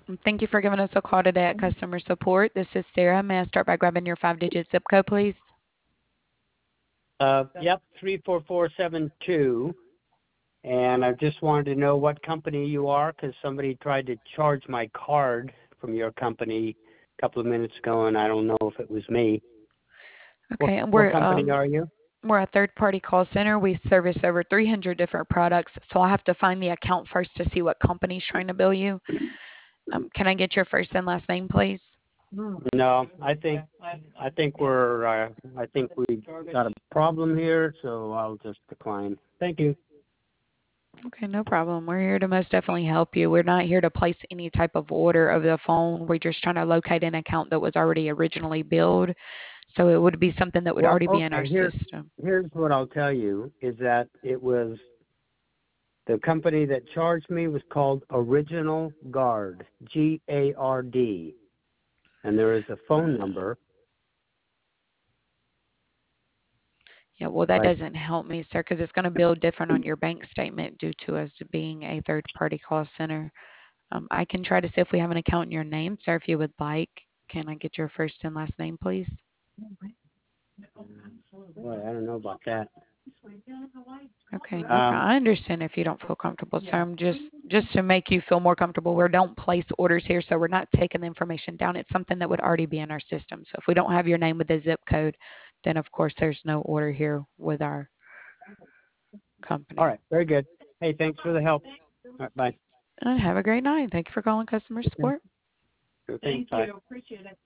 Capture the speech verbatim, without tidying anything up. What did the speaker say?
Thank you for giving us a call today at customer support. This is Sarah. May I start by grabbing your five-digit zip code, please? Uh, yep, three four four seven two. And I just wanted to know what company you are because somebody tried to charge my card from your company a couple of minutes ago, and I don't know if it was me. What Okay, and what we're company um are you? we're a third-party call center. We service over three hundred different products, so I'll have to find the account first to see what company's trying to bill you. Um, can I get your first and last name, please? No, I think I think we're uh, I think we got a problem here, so I'll just decline. Thank you. Okay, no problem. We're here to most definitely help you. We're not here to place any type of order over the phone. We're just trying to locate an account that was already originally billed. So it would be something that would Well, already be in our okay, here system. here's what I'll tell you is that it was the company that charged me was called Original Guard, G A R D, and there is a phone number. Yeah, well, that Like, doesn't help me, sir, because it's going to bill different on your bank statement due to us being a third-party call center. Um, I can try to see if we have an account in your name, sir, if you would like. Can I get your first and last name, please? boy, I don't know about that. Okay, no problem. Um, I understand if you don't feel comfortable, sir. I'm just just to make you feel more comfortable. We don't place orders here, so we're not taking the information down. It's something that would already be in our system. So if we don't have your name with the zip code, then of course there's no order here with our all company. right, very good. Hey, thanks for the help. All right, bye. And have a great night. Thank you for calling customer Okay. support. Sure thing. Bye.